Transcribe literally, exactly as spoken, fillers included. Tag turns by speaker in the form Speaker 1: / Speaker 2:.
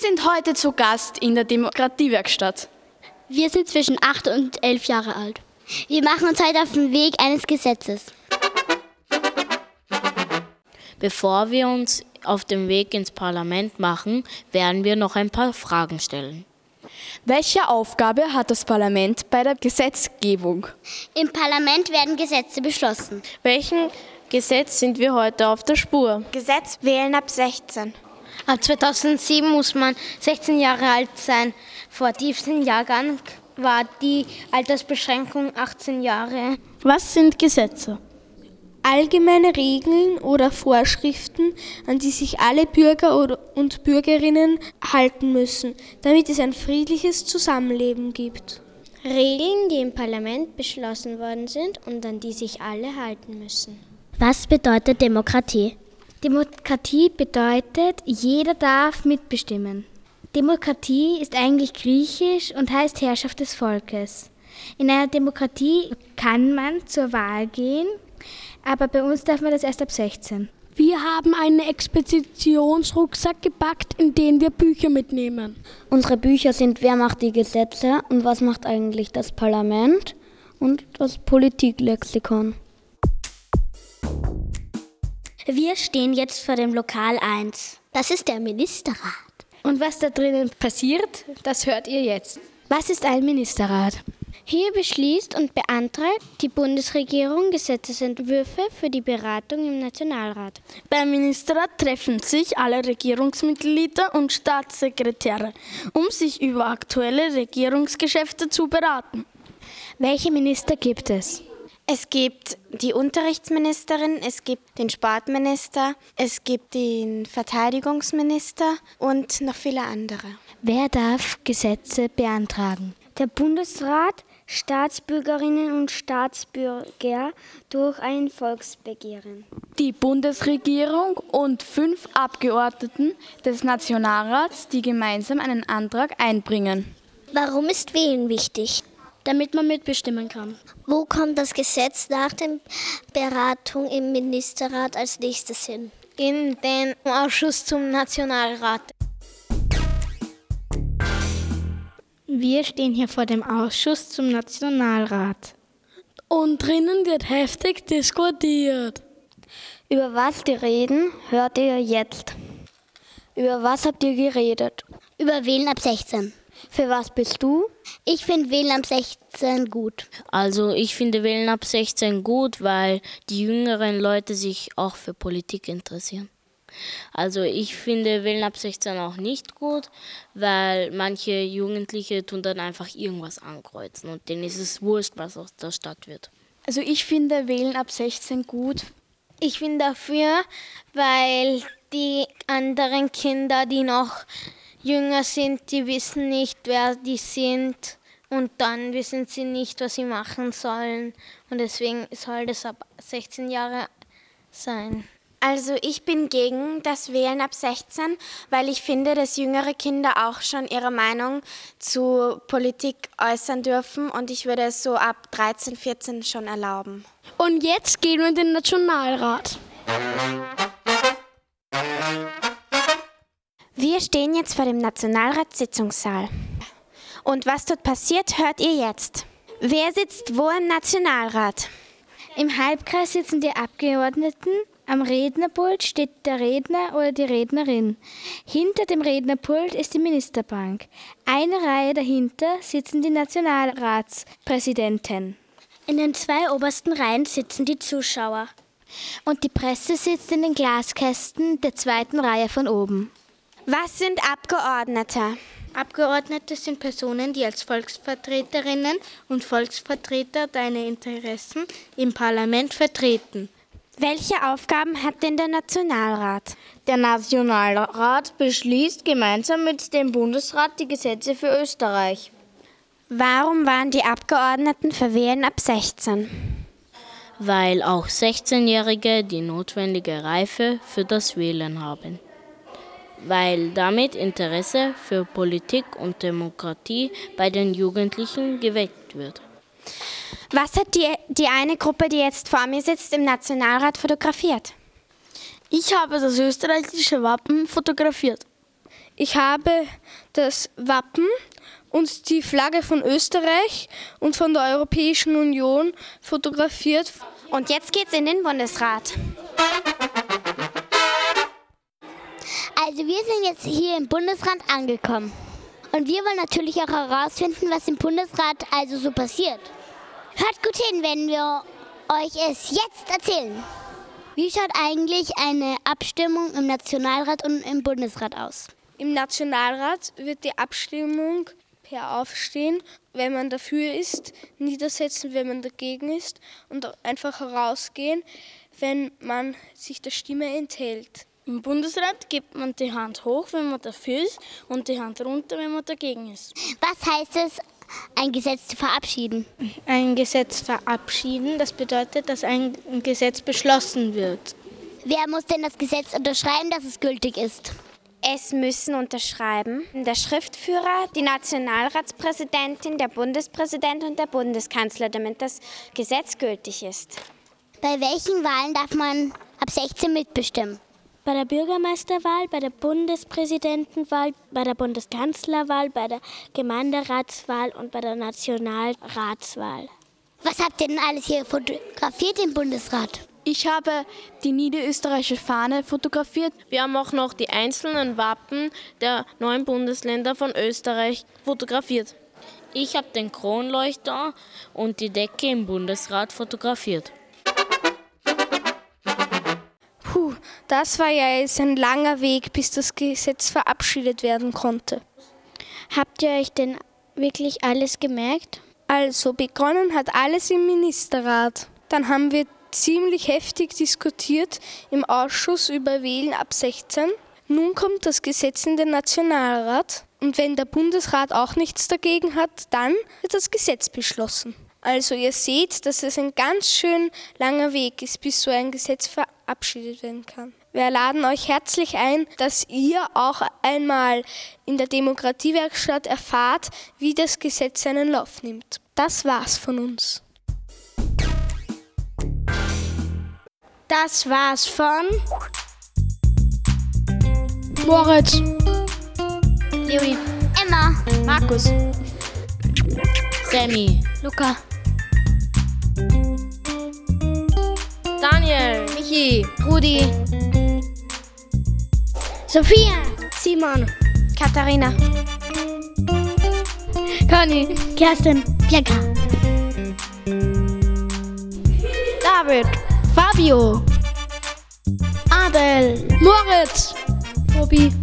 Speaker 1: sind heute zu Gast in der Demokratiewerkstatt.
Speaker 2: Wir sind zwischen acht und elf Jahre alt. Wir machen uns heute auf den Weg eines Gesetzes.
Speaker 3: Bevor wir uns auf den Weg ins Parlament machen, werden wir noch ein paar Fragen stellen.
Speaker 1: Welche Aufgabe hat das Parlament bei der Gesetzgebung?
Speaker 2: Im Parlament werden Gesetze beschlossen.
Speaker 4: Welchen Gesetz sind wir heute auf der Spur?
Speaker 5: Gesetz wählen ab sechzehn.
Speaker 6: Ab zweitausendsieben muss man sechzehn Jahre alt sein. Vor diesem Jahrgang war die Altersbeschränkung achtzehn Jahre.
Speaker 4: Was sind Gesetze?
Speaker 7: Allgemeine Regeln oder Vorschriften, an die sich alle Bürger und Bürgerinnen halten müssen, damit es ein friedliches Zusammenleben gibt.
Speaker 2: Regeln, die im Parlament beschlossen worden sind und an die sich alle halten müssen.
Speaker 8: Was bedeutet Demokratie?
Speaker 6: Demokratie bedeutet, jeder darf mitbestimmen. Demokratie ist eigentlich griechisch und heißt Herrschaft des Volkes. In einer Demokratie kann man zur Wahl gehen, aber bei uns darf man das erst ab sechzehn.
Speaker 9: Wir haben einen Expeditionsrucksack gepackt, in den wir Bücher mitnehmen.
Speaker 10: Unsere Bücher sind Wer macht die Gesetze und was macht eigentlich das Parlament und das Politiklexikon.
Speaker 8: Wir stehen jetzt vor dem Lokal eins.
Speaker 2: Das ist der Ministerrat.
Speaker 6: Und was da drinnen passiert, das hört ihr jetzt. Was ist ein Ministerrat?
Speaker 2: Hier beschließt und beantragt die Bundesregierung Gesetzesentwürfe für die Beratung im Nationalrat.
Speaker 9: Beim Ministerrat treffen sich alle Regierungsmitglieder und Staatssekretäre, um sich über aktuelle Regierungsgeschäfte zu beraten.
Speaker 6: Welche Minister gibt es?
Speaker 5: Es gibt die Unterrichtsministerin, es gibt den Sportminister, es gibt den Verteidigungsminister und noch viele andere.
Speaker 6: Wer darf Gesetze beantragen?
Speaker 11: Der Bundesrat, Staatsbürgerinnen und Staatsbürger durch ein Volksbegehren.
Speaker 1: Die Bundesregierung und fünf Abgeordneten des Nationalrats, die gemeinsam einen Antrag einbringen.
Speaker 2: Warum ist Wählen wichtig?
Speaker 8: Damit man mitbestimmen kann.
Speaker 2: Wo kommt das Gesetz nach der Beratung im Ministerrat als nächstes hin?
Speaker 6: In den Ausschuss zum Nationalrat. Wir stehen hier vor dem Ausschuss zum Nationalrat.
Speaker 9: Und drinnen wird heftig diskutiert.
Speaker 10: Über was die reden, hört ihr jetzt. Über was habt ihr geredet?
Speaker 2: Über Wählen ab sechzehn.
Speaker 10: Für was bist du?
Speaker 2: Ich finde Wählen ab sechzehn gut.
Speaker 3: Also ich finde Wählen ab sechzehn gut, weil die jüngeren Leute sich auch für Politik interessieren. Also ich finde Wählen ab sechzehn auch nicht gut, weil manche Jugendliche tun dann einfach irgendwas ankreuzen und denen ist es wurscht, was aus der Stadt wird.
Speaker 1: Also ich finde Wählen ab sechzehn gut.
Speaker 6: Ich bin dafür, weil die anderen Kinder, die noch jünger sind, die wissen nicht, wer die sind und dann wissen sie nicht, was sie machen sollen und deswegen soll das ab sechzehn Jahre sein.
Speaker 5: Also ich bin gegen das Wählen ab sechzehn, weil ich finde, dass jüngere Kinder auch schon ihre Meinung zu Politik äußern dürfen und ich würde es so ab dreizehn, vierzehn schon erlauben.
Speaker 9: Und jetzt gehen wir in den Nationalrat.
Speaker 5: Wir stehen jetzt vor dem Nationalratssitzungssaal. Und was dort passiert, hört ihr jetzt. Wer sitzt wo im Nationalrat?
Speaker 6: Im Halbkreis sitzen die Abgeordneten. Am Rednerpult steht der Redner oder die Rednerin. Hinter dem Rednerpult ist die Ministerbank. Eine Reihe dahinter sitzen die Nationalratspräsidenten.
Speaker 8: In den zwei obersten Reihen sitzen die Zuschauer.
Speaker 6: Und die Presse sitzt in den Glaskästen der zweiten Reihe von oben.
Speaker 5: Was sind Abgeordnete?
Speaker 6: Abgeordnete sind Personen, die als Volksvertreterinnen und Volksvertreter deine Interessen im Parlament vertreten.
Speaker 5: Welche Aufgaben hat denn der Nationalrat?
Speaker 4: Der Nationalrat beschließt gemeinsam mit dem Bundesrat die Gesetze für Österreich.
Speaker 5: Warum waren die Abgeordneten für Wählen ab sechzehn?
Speaker 3: Weil auch sechzehnjährige die notwendige Reife für das Wählen haben. Weil damit Interesse für Politik und Demokratie bei den Jugendlichen geweckt wird.
Speaker 5: Was hat die, die eine Gruppe, die jetzt vor mir sitzt, im Nationalrat fotografiert?
Speaker 9: Ich habe das österreichische Wappen fotografiert.
Speaker 7: Ich habe das Wappen und die Flagge von Österreich und von der Europäischen Union fotografiert.
Speaker 5: Und jetzt geht's in den Bundesrat.
Speaker 2: Also wir sind jetzt hier im Bundesrat angekommen. Und wir wollen natürlich auch herausfinden, was im Bundesrat also so passiert. Hört gut hin, wenn wir euch es jetzt erzählen. Wie schaut eigentlich eine Abstimmung im Nationalrat und im Bundesrat aus?
Speaker 7: Im Nationalrat wird die Abstimmung per Aufstehen, wenn man dafür ist, niedersetzen, wenn man dagegen ist und einfach herausgehen, wenn man sich der Stimme enthält.
Speaker 9: Im Bundesrat gibt man die Hand hoch, wenn man dafür ist, und die Hand runter, wenn man dagegen ist.
Speaker 2: Was heißt es, ein Gesetz zu verabschieden?
Speaker 6: Ein Gesetz verabschieden, das bedeutet, dass ein Gesetz beschlossen wird.
Speaker 2: Wer muss denn das Gesetz unterschreiben, dass es gültig ist?
Speaker 5: Es müssen unterschreiben der Schriftführer, die Nationalratspräsidentin, der Bundespräsident und der Bundeskanzler, damit das Gesetz gültig ist.
Speaker 2: Bei welchen Wahlen darf man ab sechzehn mitbestimmen?
Speaker 8: Bei der Bürgermeisterwahl, bei der Bundespräsidentenwahl, bei der Bundeskanzlerwahl, bei der Gemeinderatswahl und bei der Nationalratswahl.
Speaker 2: Was habt ihr denn alles hier fotografiert im Bundesrat?
Speaker 1: Ich habe die niederösterreichische Fahne fotografiert.
Speaker 3: Wir haben auch noch die einzelnen Wappen der neuen Bundesländer von Österreich fotografiert. Ich habe den Kronleuchter und die Decke im Bundesrat fotografiert.
Speaker 7: Puh, das war ja jetzt ein langer Weg, bis das Gesetz verabschiedet werden konnte.
Speaker 2: Habt ihr euch denn wirklich alles gemerkt?
Speaker 7: Also, begonnen hat alles im Ministerrat. Dann haben wir ziemlich heftig diskutiert im Ausschuss über Wählen ab sechzehn. Nun kommt das Gesetz in den Nationalrat. Und wenn der Bundesrat auch nichts dagegen hat, dann wird das Gesetz beschlossen. Also ihr seht, dass es ein ganz schön langer Weg ist, bis so ein Gesetz verabschiedet werden kann. Wir laden euch herzlich ein, dass ihr auch einmal in der Demokratiewerkstatt erfahrt, wie das Gesetz seinen Lauf nimmt. Das war's von uns.
Speaker 9: Das war's von
Speaker 7: Moritz,
Speaker 9: Leonie,
Speaker 2: Emma,
Speaker 9: Markus,
Speaker 3: Sammy,
Speaker 9: Luca,
Speaker 3: Daniel,
Speaker 9: Michi, Rudi,
Speaker 2: Sophia,
Speaker 9: Simon,
Speaker 5: Katharina,
Speaker 9: Conny,
Speaker 2: Kerstin, Bianca,
Speaker 9: David, Fabio, Adel, Moritz, Tobi,